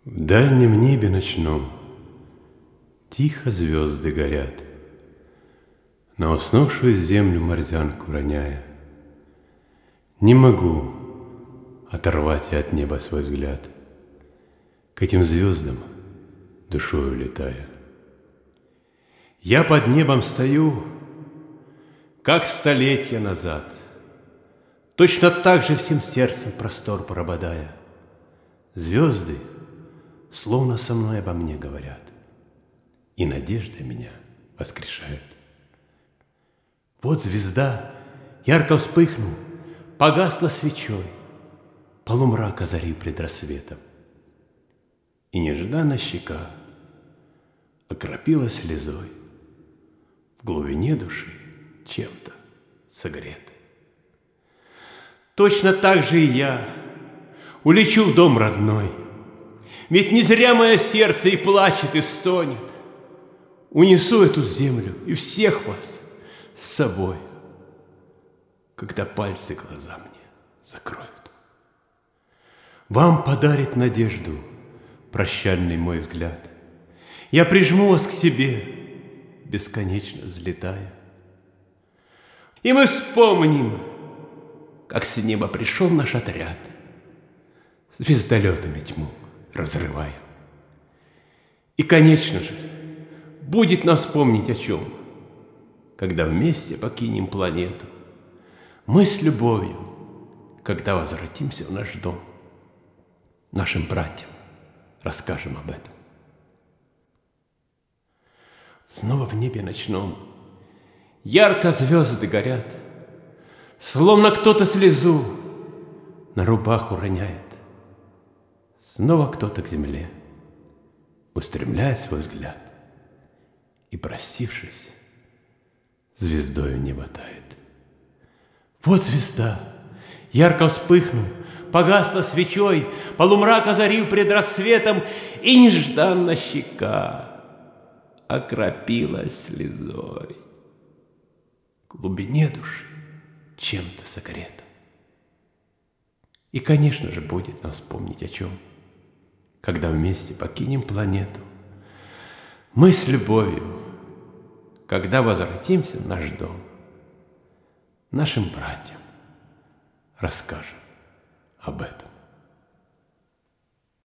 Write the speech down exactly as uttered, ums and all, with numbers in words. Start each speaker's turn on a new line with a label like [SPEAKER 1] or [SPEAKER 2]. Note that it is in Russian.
[SPEAKER 1] В дальнем небе ночном тихо звезды горят, на уснувшую землю морзянку роняя. Не могу оторвать я от неба свой взгляд, к этим звездам душою летая. Я под небом стою, как столетия назад, точно так же всем сердцем простор прободая. Звезды словно со мной обо мне говорят, и надежда меня воскрешает. Вот звезда, ярко вспыхнув, погасла свечой, полумрак озарил пред рассветом, и нежданно щека окропила слезой, в глубине души чем-то согретой. Точно так же и я улечу в дом родной, ведь не зря мое сердце и плачет, и стонет. Унесу эту землю и всех вас с собой, когда пальцы глаза мне закроют. Вам подарит надежду прощальный мой взгляд. Я прижму вас к себе, бесконечно взлетая. И мы вспомним, как с неба пришел наш отряд, звездолетами тьму разрывая. И, конечно же, будет нас помнить о чем, когда вместе покинем планету. Мы с любовью, когда возвратимся в наш дом, нашим братьям расскажем об этом. Снова в небе ночном ярко звезды горят, словно кто-то слезу на рубаху роняет. Снова кто-то к земле устремляет свой взгляд и, простившись, звездою небо тает. Вот звезда, ярко вспыхнув, погасла свечой, полумрак озарил пред рассветом, и нежданно щека окропилась слезой. В глубине души чем-то согрета. И, конечно же, будет нас помнить о чем, когда вместе покинем планету. Мы с любовью, когда возвратимся в наш дом, нашим братьям расскажем об этом.